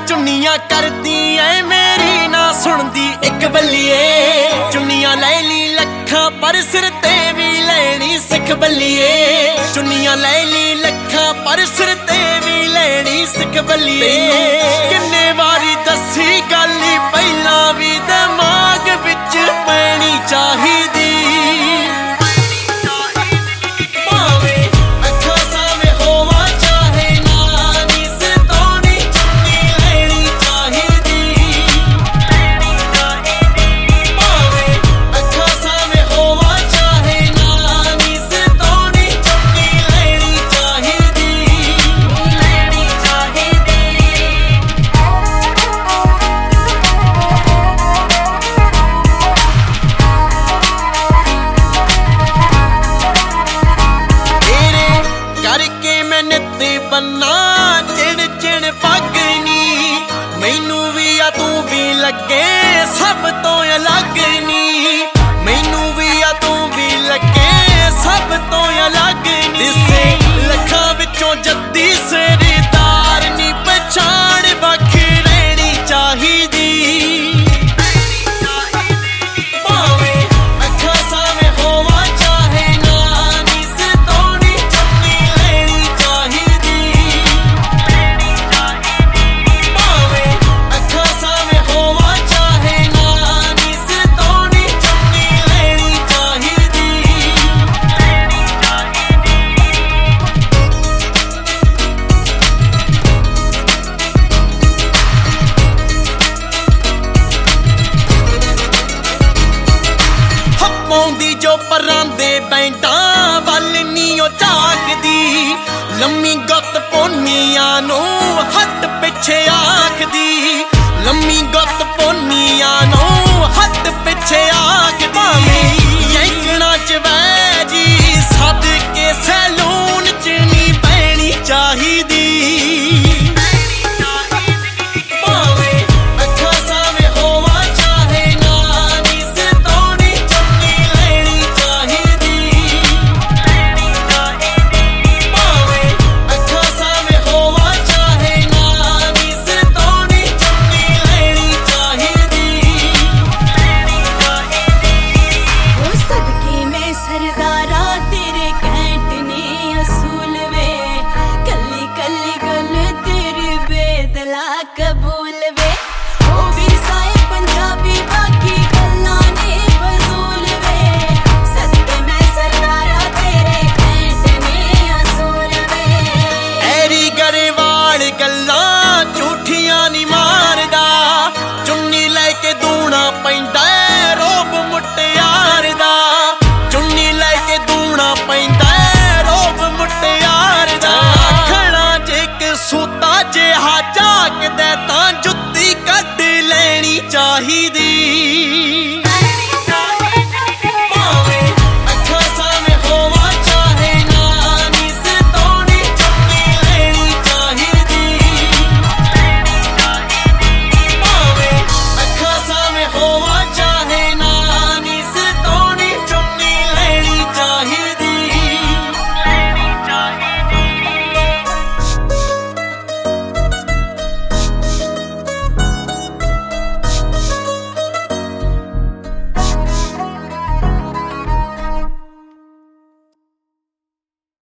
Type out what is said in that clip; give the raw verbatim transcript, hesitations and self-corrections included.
चुन्नियां करदी ऐ मेरी ना सुनदी एक बल्लिए। चुन्नियां ले ली लखां पर सिर ते भी लैनी सिख बल्लिए। चुन्नियां ले ली लखां पर सिर ते भी लैनी सिख बल्लिए। किन्ने वारी दसी गल पहला भी दिमाग विच पैनी चाहिदी। बन्ना चिण चिण पगनी मैनू भी आ तू भी लगे सब तो अलग नी। मैनू भी आ तू भी लगे सब तो अलग नी। दिसे लखां विचों जद्दी सरदार नी पछाण बख रहनी चाहिदी। जो परांदे बैंडां वल नी ओ झाकदी। लम्मी गुत्त पोनियां नू हट पिछे आखदी। लम्मी गुत्त पोनियां नू हट पिछे आखदी। यंकणा च वैजी सद के सैलून च नी पैनी चाहिदी। कबूल वे ओ भी साए पंजाबी बाकी गल्लां ने फजूल वे। सदके मैं सरदारा तेरे कैंट ने असूल वे। ऐरी गरेवाल गल्लां झूठियां नी मारदा। चुन्नी लैके दूना पैंदा रोब मुटियार दा। चुन्नी लैके दूना पैंदा रोब मुटियार दा। खड़ा जे सूता जे हाजा तां जुत्ती कड्ड लैनी चाहिदी।